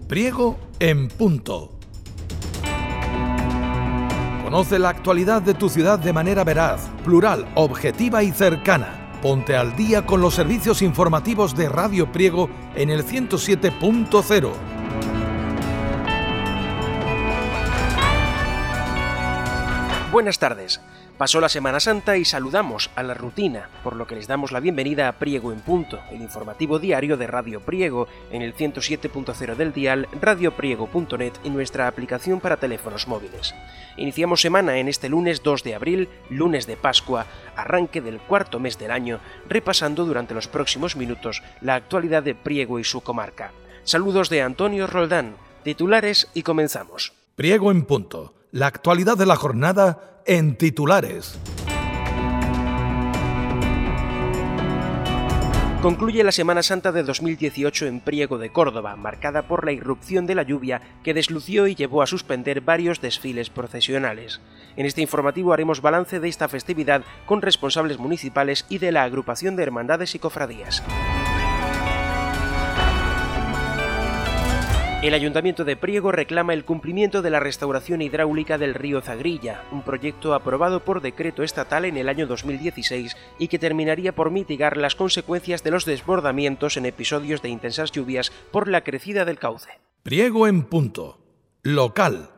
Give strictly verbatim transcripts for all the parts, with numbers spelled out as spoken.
Priego en punto. Conoce la actualidad de tu ciudad de manera veraz, plural, objetiva y cercana. Ponte al día con los servicios informativos de Radio Priego en el ciento siete punto cero. Buenas tardes. Pasó la Semana Santa y saludamos a la rutina, por lo que les damos la bienvenida a Priego en Punto, el informativo diario de Radio Priego, en el ciento siete punto cero del dial, radio priego punto net y nuestra aplicación para teléfonos móviles. Iniciamos semana en este lunes dos de abril, lunes de Pascua, arranque del cuarto mes del año, repasando durante los próximos minutos la actualidad de Priego y su comarca. Saludos de Antonio Roldán, titulares y comenzamos. Priego en Punto, la actualidad de la jornada en titulares. Concluye la Semana Santa de dos mil dieciocho en Priego de Córdoba, marcada por la irrupción de la lluvia que deslució y llevó a suspender varios desfiles procesionales. En este informativo haremos balance de esta festividad con responsables municipales y de la agrupación de hermandades y cofradías. El Ayuntamiento de Priego reclama el cumplimiento de la restauración hidráulica del río Zagrilla, un proyecto aprobado por decreto estatal en el año dos mil dieciséis y que terminaría por mitigar las consecuencias de los desbordamientos en episodios de intensas lluvias por la crecida del cauce. Priego en Punto, local.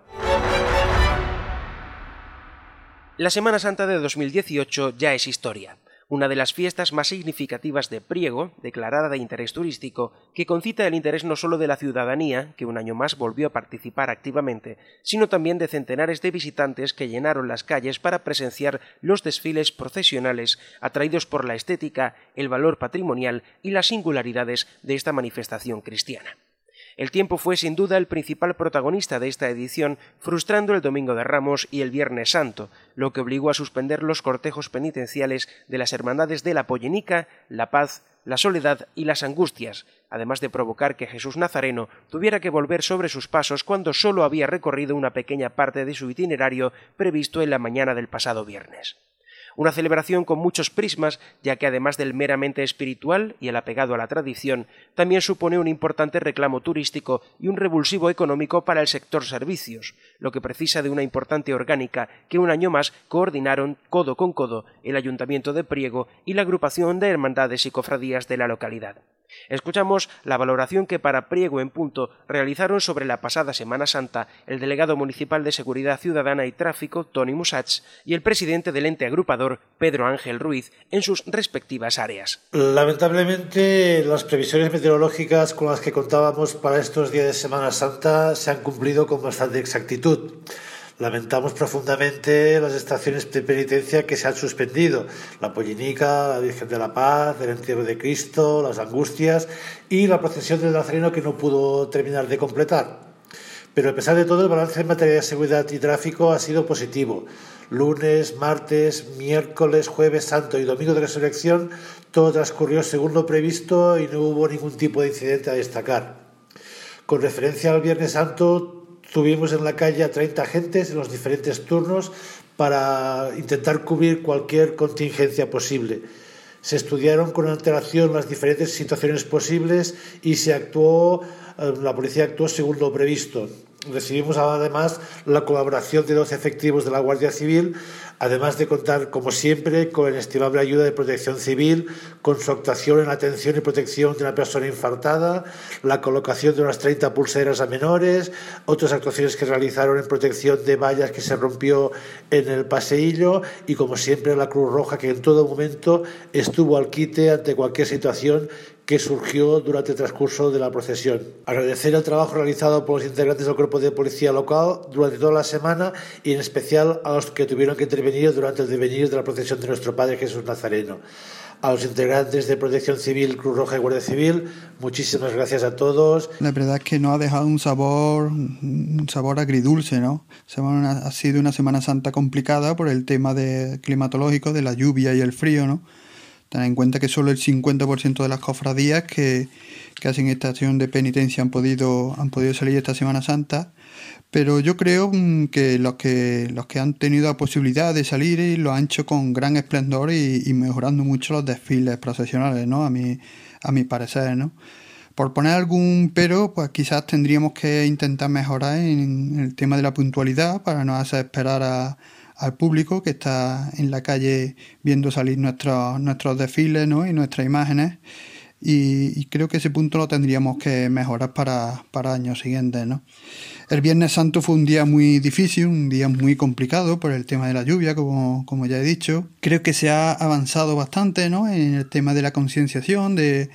La Semana Santa de dos mil dieciocho ya es historia. Una de las fiestas más significativas de Priego, declarada de interés turístico, que concita el interés no solo de la ciudadanía, que un año más volvió a participar activamente, sino también de centenares de visitantes que llenaron las calles para presenciar los desfiles procesionales, atraídos por la estética, el valor patrimonial y las singularidades de esta manifestación cristiana. El tiempo fue sin duda el principal protagonista de esta edición, frustrando el Domingo de Ramos y el Viernes Santo, lo que obligó a suspender los cortejos penitenciales de las hermandades de la Pollenica, la Paz, la Soledad y las Angustias, además de provocar que Jesús Nazareno tuviera que volver sobre sus pasos cuando solo había recorrido una pequeña parte de su itinerario previsto en la mañana del pasado viernes. Una celebración con muchos prismas, ya que además del meramente espiritual y el apegado a la tradición, también supone un importante reclamo turístico y un revulsivo económico para el sector servicios, lo que precisa de una importante orgánica que un año más coordinaron codo con codo el Ayuntamiento de Priego y la agrupación de hermandades y cofradías de la localidad. Escuchamos la valoración que para Priego en Punto realizaron sobre la pasada Semana Santa el delegado municipal de Seguridad Ciudadana y Tráfico, Toni Musats, y el presidente del ente agrupador, Pedro Ángel Ruiz, en sus respectivas áreas. Lamentablemente, las previsiones meteorológicas con las que contábamos para estos días de Semana Santa se han cumplido con bastante exactitud. Lamentamos profundamente las estaciones de penitencia que se han suspendido: la Pollenica, la Virgen de la Paz, el Entierro de Cristo, las Angustias y la procesión del Nazareno, que no pudo terminar de completar. Pero a pesar de todo, el balance en materia de seguridad y tráfico ha sido positivo. Lunes, martes, miércoles, jueves santo y domingo de resurrección, todo transcurrió según lo previsto y no hubo ningún tipo de incidente a destacar. Con referencia al Viernes Santo, tuvimos en la calle a treinta agentes en los diferentes turnos para intentar cubrir cualquier contingencia posible. Se estudiaron con antelación las diferentes situaciones posibles y se actuó, la policía actuó según lo previsto. Recibimos además la colaboración de doce efectivos de la Guardia Civil, además de contar, como siempre, con la inestimable ayuda de Protección Civil, con su actuación en la atención y protección de una persona infartada, la colocación de unas treinta pulseras a menores, otras actuaciones que realizaron en protección de vallas que se rompió en el paseillo y, como siempre, la Cruz Roja, que en todo momento estuvo al quite ante cualquier situación que surgió durante el transcurso de la procesión. Agradecer el trabajo realizado por los integrantes del Cuerpo de Policía Local durante toda la semana y en especial a los que tuvieron que intervenir durante el devenir de la procesión de nuestro Padre Jesús Nazareno. A los integrantes de Protección Civil, Cruz Roja y Guardia Civil, muchísimas gracias a todos. La verdad es que nos ha dejado un sabor, un sabor agridulce, ¿no? Ha sido una Semana Santa complicada por el tema de climatológico, de la lluvia y el frío, ¿no? Ten en cuenta que solo el cincuenta por ciento de las cofradías que, que hacen esta acción de penitencia han podido, han podido salir esta Semana Santa, pero yo creo que los que los que han tenido la posibilidad de salir lo han hecho con gran esplendor y, y mejorando mucho los desfiles procesionales, ¿no? A mi, a mi parecer, ¿no? Por poner algún pero, pues quizás tendríamos que intentar mejorar en el tema de la puntualidad para no hacer esperar a, al público que está en la calle viendo salir nuestros, nuestros desfiles, ¿no? Y nuestras imágenes. Y, y creo que ese punto lo tendríamos que mejorar para, para años siguientes, ¿no? El Viernes Santo fue un día muy difícil, un día muy complicado por el tema de la lluvia, como, como ya he dicho. Creo que se ha avanzado bastante, ¿no? En el tema de la concienciación, de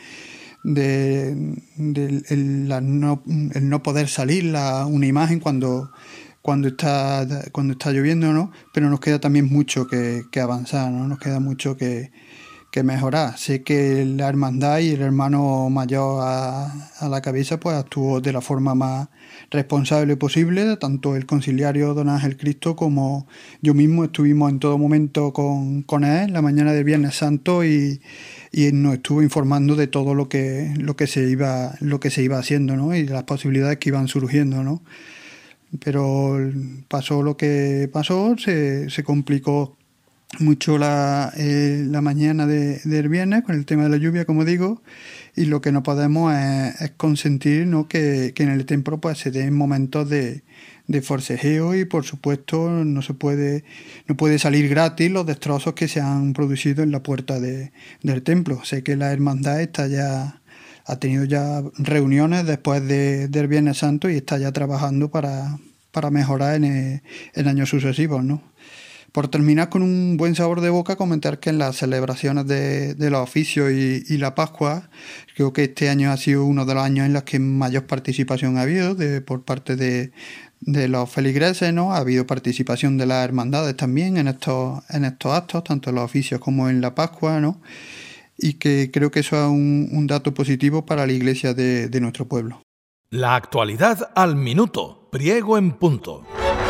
de, de el, la no, el no poder salir la, una imagen cuando, cuando, está, cuando está lloviendo, ¿no? Pero nos queda también mucho que, que avanzar, ¿no? Nos queda mucho que, que mejorar. Sé que la hermandad y el hermano mayor a, a la cabeza pues actuó de la forma más responsable posible, tanto el conciliario Don Ángel Cristo como yo mismo estuvimos en todo momento con, con él la mañana del Viernes Santo y y nos estuvo informando de todo lo que lo que se iba lo que se iba haciendo, ¿no? Y de las posibilidades que iban surgiendo, ¿no? Pero pasó lo que pasó, se, se complicó mucho la, eh, la mañana de, del viernes con el tema de la lluvia, como digo, y lo que no podemos es, es consentir, ¿no? que, que en el templo pues se den momentos de de forcejeo y por supuesto no se puede no puede salir gratis los destrozos que se han producido en la puerta de, del templo. Sé que la hermandad está ya ha tenido ya reuniones después de, del Viernes Santo y está ya trabajando para, para mejorar en, el, en años sucesivos, ¿no? Por terminar con un buen sabor de boca, comentar que en las celebraciones de, de los oficios y, y la Pascua, creo que este año ha sido uno de los años en los que mayor participación ha habido de, por parte de, de los feligreses, ¿no? Ha habido participación de las hermandades también en estos, en estos actos, tanto en los oficios como en la Pascua, ¿no? Y que creo que eso es un, un dato positivo para la iglesia de, de nuestro pueblo. La actualidad al minuto, Priego en punto.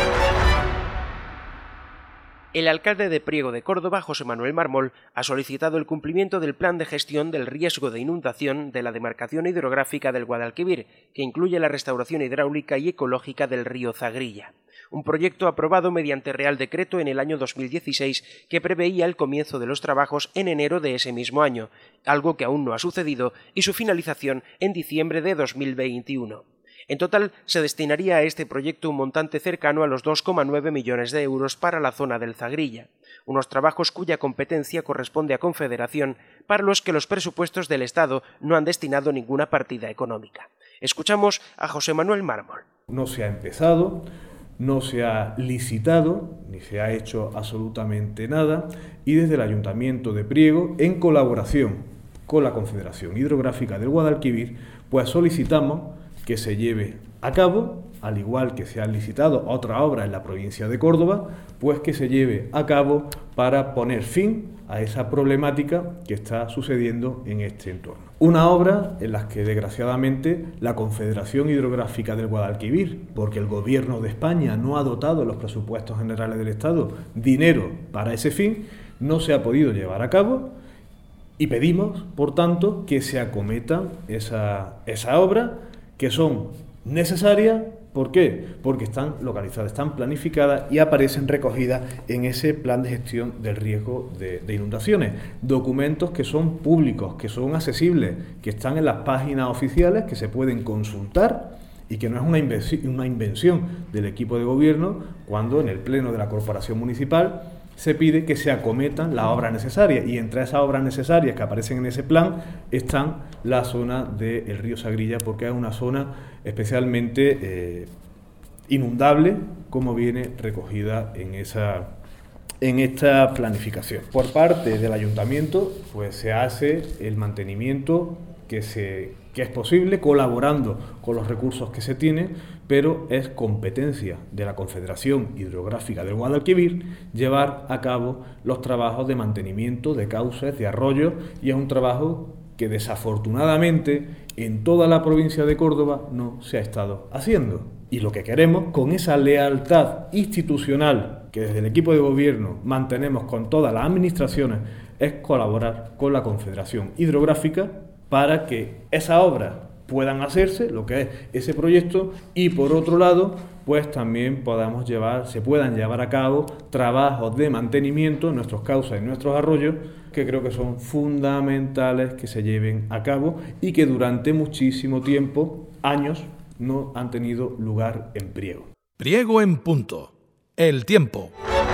El alcalde de Priego de Córdoba, José Manuel Mármol, ha solicitado el cumplimiento del plan de gestión del riesgo de inundación de la demarcación hidrográfica del Guadalquivir, que incluye la restauración hidráulica y ecológica del río Zagrilla. Un proyecto aprobado mediante Real Decreto en el año dos mil dieciséis que preveía el comienzo de los trabajos en enero de ese mismo año, algo que aún no ha sucedido, y su finalización en diciembre de dos mil veintiuno. En total, se destinaría a este proyecto un montante cercano a los dos coma nueve millones de euros para la zona del Zagrilla, unos trabajos cuya competencia corresponde a Confederación, para los que los presupuestos del Estado no han destinado ninguna partida económica. Escuchamos a José Manuel Mármol. No se ha empezado, no se ha licitado, ni se ha hecho absolutamente nada, y desde el Ayuntamiento de Priego, en colaboración con la Confederación Hidrográfica del Guadalquivir, pues solicitamos que se lleve a cabo, al igual que se han licitado otra obra en la provincia de Córdoba, pues que se lleve a cabo para poner fin a esa problemática que está sucediendo en este entorno. Una obra en la que desgraciadamente la Confederación Hidrográfica del Guadalquivir, porque el Gobierno de España no ha dotado en los presupuestos generales del Estado dinero para ese fin, no se ha podido llevar a cabo y pedimos, por tanto, que se acometa esa, esa obra, que son necesarias. ¿Por qué? Porque están localizadas, están planificadas y aparecen recogidas en ese plan de gestión del riesgo de, de inundaciones. Documentos que son públicos, que son accesibles, que están en las páginas oficiales, que se pueden consultar y que no es una invención, una invención del equipo de gobierno cuando en el pleno de la corporación municipal se pide que se acometan las obras necesarias, y entre esas obras necesarias que aparecen en ese plan están la zona del río Zagrilla, porque es una zona especialmente eh, inundable, como viene recogida en esa en esta planificación. Por parte del ayuntamiento, pues se hace el mantenimiento que se que es posible, colaborando con los recursos que se tienen, pero es competencia de la Confederación Hidrográfica del Guadalquivir llevar a cabo los trabajos de mantenimiento de cauces, de arroyos, y es un trabajo que desafortunadamente en toda la provincia de Córdoba no se ha estado haciendo. Y lo que queremos, con esa lealtad institucional que desde el equipo de gobierno mantenemos con todas las administraciones, es colaborar con la Confederación Hidrográfica para que esa obra puedan hacerse, lo que es ese proyecto, y por otro lado, pues también podamos llevar, se puedan llevar a cabo trabajos de mantenimiento en nuestros cauces y nuestros arroyos, que creo que son fundamentales que se lleven a cabo y que durante muchísimo tiempo, años, no han tenido lugar en Priego. Priego en punto. El tiempo.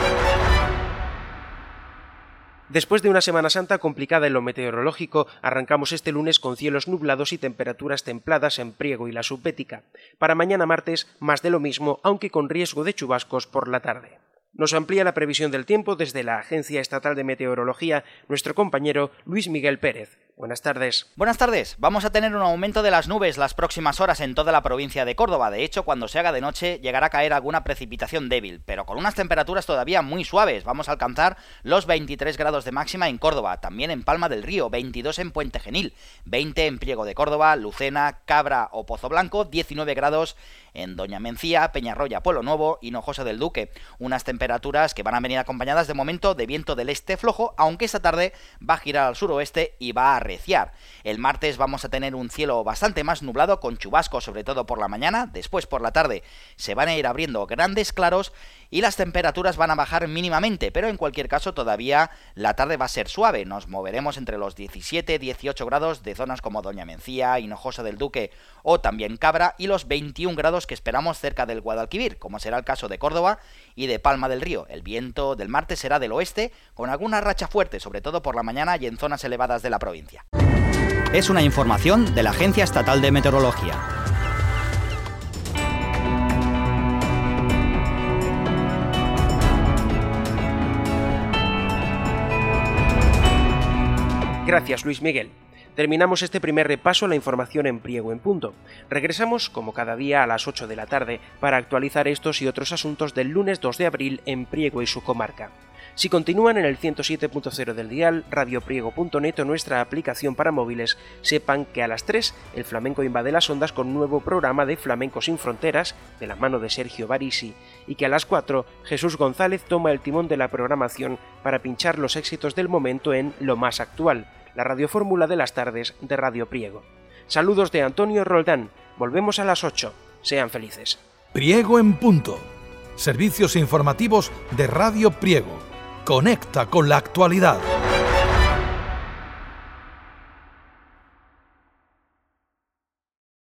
Después de una Semana Santa complicada en lo meteorológico, arrancamos este lunes con cielos nublados y temperaturas templadas en Priego y la Subbética. Para mañana martes, más de lo mismo, aunque con riesgo de chubascos por la tarde. Nos amplía la previsión del tiempo desde la Agencia Estatal de Meteorología nuestro compañero Luis Miguel Pérez. Buenas tardes. Buenas tardes. Vamos a tener un aumento de las nubes las próximas horas en toda la provincia de Córdoba. De hecho, cuando se haga de noche llegará a caer alguna precipitación débil, pero con unas temperaturas todavía muy suaves. Vamos a alcanzar los veintitrés grados de máxima en Córdoba, también en Palma del Río, veintidós en Puente Genil, veinte en Priego de Córdoba, Lucena, Cabra o Pozo Blanco, diecinueve grados en Doña Mencía, Peñarroya, Pueblo Nuevo y Hinojosa del Duque. Unas temperaturas que van a venir acompañadas de momento de viento del este flojo, aunque esta tarde va a girar al suroeste y va a arreciar. El martes vamos a tener un cielo bastante más nublado con chubascos, sobre todo por la mañana. Después por la tarde se van a ir abriendo grandes claros y las temperaturas van a bajar mínimamente, pero en cualquier caso todavía la tarde va a ser suave. Nos moveremos entre los diecisiete a dieciocho grados de zonas como Doña Mencía, Hinojosa del Duque o también Cabra, y los veintiún grados que esperamos cerca del Guadalquivir, como será el caso de Córdoba y de Palma del Río. El viento del martes será del oeste, con alguna racha fuerte, sobre todo por la mañana y en zonas elevadas de la provincia. Es una información de la Agencia Estatal de Meteorología. Gracias, Luis Miguel. Terminamos este primer repaso a la información en Priego en punto. Regresamos, como cada día, a las ocho de la tarde para actualizar estos y otros asuntos del lunes dos de abril en Priego y su comarca. Si continúan en el ciento siete punto cero del dial, radiopriego punto net o nuestra aplicación para móviles, sepan que a las tres el flamenco invade las ondas con un nuevo programa de Flamenco sin Fronteras, de la mano de Sergio Barisi, y que a las cuatro Jesús González toma el timón de la programación para pinchar los éxitos del momento en Lo Más Actual, la radiofórmula de las tardes de Radio Priego. Saludos de Antonio Roldán. Volvemos a las ocho. Sean felices. Priego en punto. Servicios informativos de Radio Priego. Conecta con la actualidad.